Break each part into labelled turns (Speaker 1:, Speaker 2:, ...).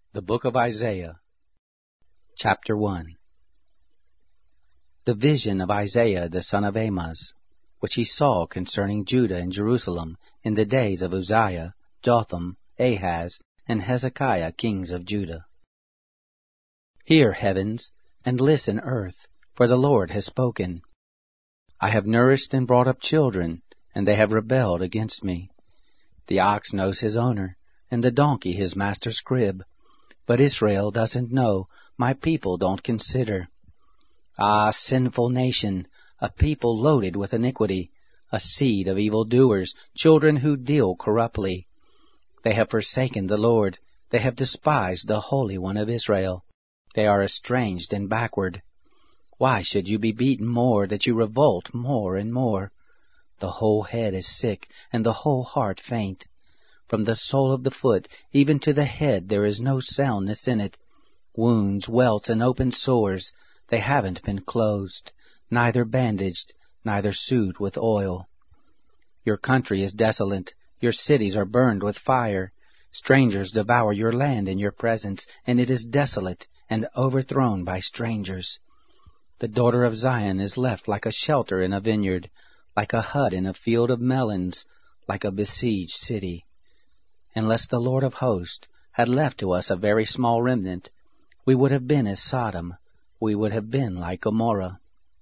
Speaker 1: The Book of Isaiah, Chapter 1. The vision of Isaiah the son of Amoz, which he saw concerning Judah and Jerusalem in the days of Uzziah, Jotham, Ahaz, and Hezekiah kings of Judah. Hear, heavens, and listen, earth, for the Lord has spoken. I have nourished and brought up children, and they have rebelled against me. The ox knows his owner, and the donkey his master's crib. But Israel doesn't know, my people don't consider. Ah, sinful nation, a people loaded with iniquity, a seed of evildoers, children who deal corruptly. They have forsaken the Lord, they have despised the Holy One of Israel. They are estranged and backward. Why should you be beaten more, that you revolt more and more? The whole head is sick, and the whole heart faint. From the sole of the foot even to the head there is no soundness in it. Wounds, welts, and open sores, they haven't been closed, neither bandaged, neither soothed with oil. Your country is desolate, your cities are burned with fire. Strangers devour your land in your presence, and it is desolate and overthrown by strangers. The daughter of Zion is left like a shelter in a vineyard, like a hut in a field of melons, like a besieged city. Unless the Lord of hosts had left to us a very small remnant, we would have been as Sodom, we would have been like Gomorrah.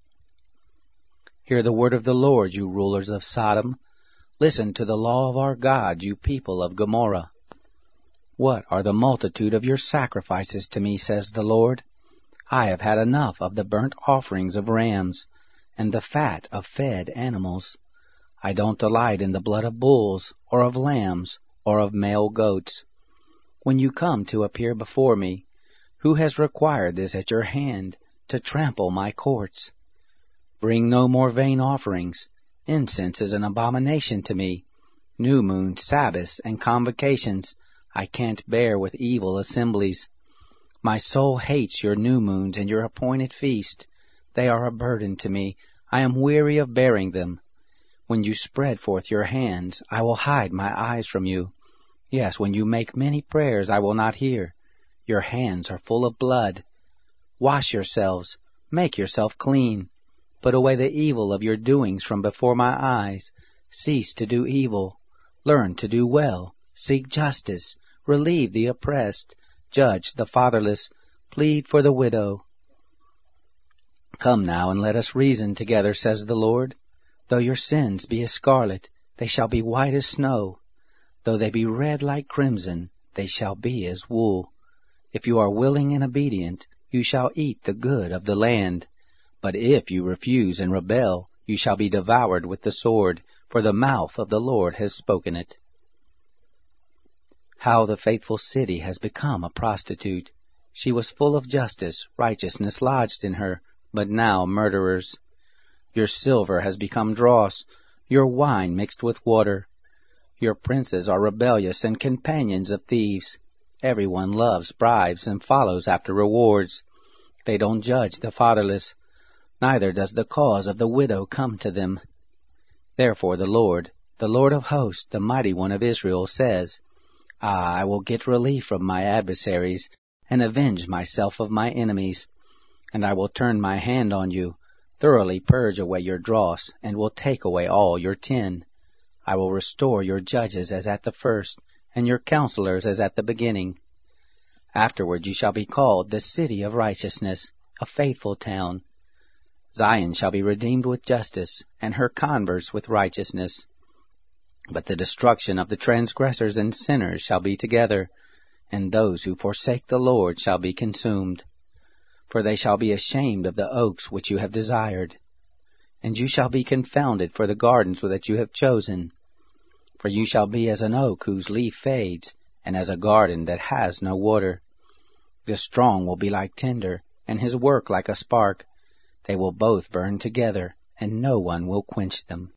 Speaker 1: Hear the word of the Lord, you rulers of Sodom. Listen to the law of our God, you people of Gomorrah. What are the multitude of your sacrifices to me, says the Lord? I have had enough of the burnt offerings of rams, and the fat of fed animals. I don't delight in the blood of bulls, or of lambs, or of male goats. When you come to appear before me, who has required this at your hand, to trample my courts? Bring no more vain offerings. Incense is an abomination to me. New moons, Sabbaths, and convocations I can't bear with evil assemblies. My soul hates your new moons and your appointed feast. They are a burden to me. I am weary of bearing them. When you spread forth your hands, I will hide my eyes from you. Yes, when you make many prayers, I will not hear. Your hands are full of blood. Wash yourselves, make yourself clean. Put away the evil of your doings from before my eyes. Cease to do evil. Learn to do well. Seek justice. Relieve the oppressed. Judge the fatherless. Plead for the widow. Come now, and let us reason together, says the Lord. Though your sins be as scarlet, they shall be white as snow. Though they be red like crimson, they shall be as wool. If you are willing and obedient, you shall eat the good of the land. But if you refuse and rebel, you shall be devoured with the sword, for the mouth of the Lord has spoken it. How the faithful city has become a prostitute. She was full of justice, righteousness lodged in her, but now murderers. Your silver has become dross, your wine mixed with water. Your princes are rebellious and companions of thieves. Everyone loves bribes and follows after rewards. They don't judge the fatherless, neither does the cause of the widow come to them. Therefore the Lord of hosts, the mighty one of Israel, says, I will get relief from my adversaries, and avenge myself of my enemies. And I will turn my hand on you, thoroughly purge away your dross, and will take away all your tin. I will restore your judges as at the first, and your counselors as at the beginning. Afterward you shall be called the city of righteousness, a faithful town. Zion shall be redeemed with justice, and her converts with righteousness. But the destruction of the transgressors and sinners shall be together, and those who forsake the Lord shall be consumed. For they shall be ashamed of the oaks which you have desired, and you shall be confounded for the gardens that you have chosen. For you shall be as an oak whose leaf fades, and as a garden that has no water. The strong will be like tinder, and his work like a spark. They will both burn together, and no one will quench them.